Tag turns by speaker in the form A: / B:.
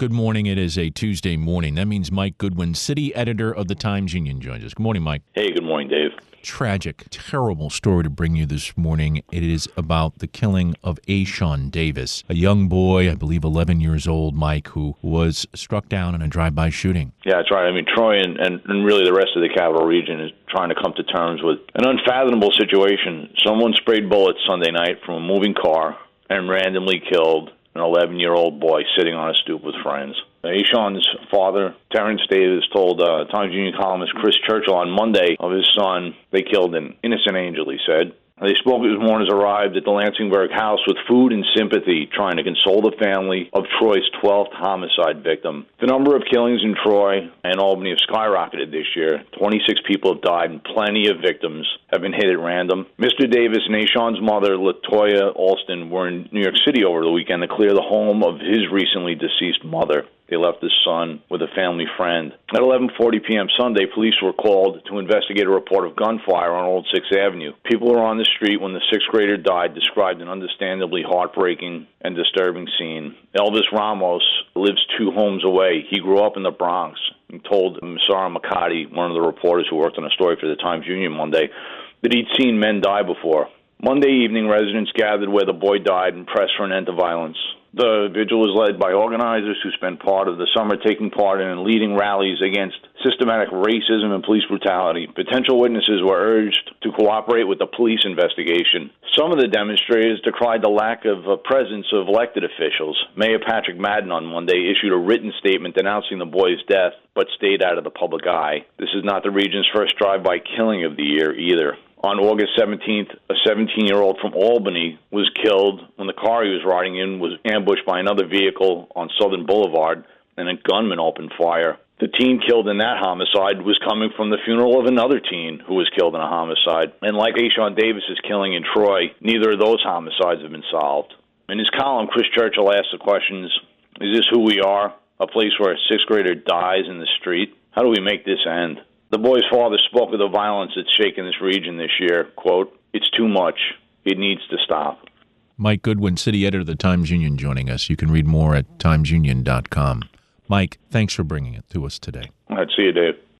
A: Good morning. It is a Tuesday morning. That means Mike Goodwin, city editor of the Times-Union, joins us. Good morning, Mike.
B: Hey, good morning, Dave.
A: Tragic, terrible story to bring you this morning. It is about the killing of Ashawn Davis, a young boy, I believe 11 years old, Mike, who was struck down in a drive-by shooting.
B: Yeah, that's right. I mean, Troy and really the rest of the Capital Region is trying to come to terms with an unfathomable situation. Someone sprayed bullets Sunday night from a moving car and randomly killed an 11-year-old boy sitting on a stoop with friends. Ashawn's father, Terrence Davis, told Times-Union columnist Chris Churchill on Monday of his son they killed an innocent angel, he said. They spoke as mourners arrived at the Lansingburg house with food and sympathy, trying to console the family of Troy's 12th homicide victim. The number of killings in Troy and Albany have skyrocketed this year. 26 people have died and plenty of victims have been hit at random. Mr. Davis and Ashawn's mother, Latoya Alston, were in New York City over the weekend to clear the home of his recently deceased mother. They left his son with a family friend. At 11:40 p.m. Sunday, police were called to investigate a report of gunfire on Old 6th Avenue. People who were on the street when the sixth grader died described an understandably heartbreaking and disturbing scene. Elvis Ramos lives 2 homes away. He grew up in the Bronx and told Sarah McCarty, one of the reporters who worked on a story for the Times-Union Monday, that he'd seen men die before. Monday evening, residents gathered where the boy died and pressed for an end to violence. The vigil was led by organizers who spent part of the summer taking part in and leading rallies against systematic racism and police brutality. Potential witnesses were urged to cooperate with the police investigation. Some of the demonstrators decried the lack of a presence of elected officials. Mayor Patrick Madden on Monday issued a written statement denouncing the boy's death, but stayed out of the public eye. This is not the region's first drive-by killing of the year either. On August 17th, a 17-year-old from Albany was killed when the car he was riding in was ambushed by another vehicle on Southern Boulevard, and a gunman opened fire. The teen killed in that homicide was coming from the funeral of another teen who was killed in a homicide. And like Ashawn Davis's killing in Troy, neither of those homicides have been solved. In his column, Chris Churchill asked the questions, is this who we are? A place where a sixth grader dies in the street? How do we make this end? The boy's father spoke of the violence that's shaken this region this year. Quote, it's too much. It needs to stop.
A: Mike Goodwin, city editor of the Times-Union, joining us. You can read more at timesunion.com. Mike, thanks for bringing it to us today.
B: All right, see you, Dave.